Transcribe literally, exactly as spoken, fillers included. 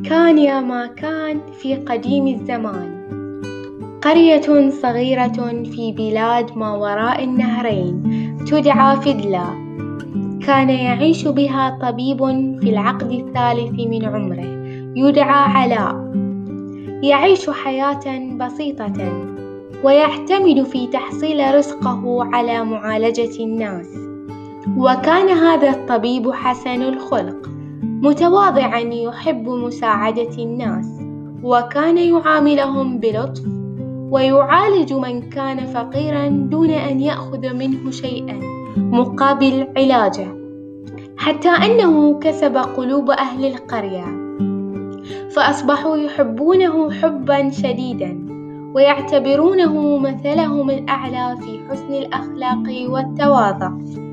كان يا ما كان في قديم الزمان قرية صغيرة في بلاد ما وراء النهرين تدعى فدلى. كان يعيش بها طبيب في العقد الثالث من عمره يدعى علاء، يعيش حياة بسيطة ويعتمد في تحصيل رزقه على معالجة الناس. وكان هذا الطبيب حسن الخلق متواضعا يحب مساعدة الناس، وكان يعاملهم بلطف ويعالج من كان فقيرا دون أن يأخذ منه شيئا مقابل علاجه، حتى أنه كسب قلوب أهل القرية فأصبحوا يحبونه حبا شديدا ويعتبرونه مثلهم الأعلى في حسن الأخلاق والتواضع.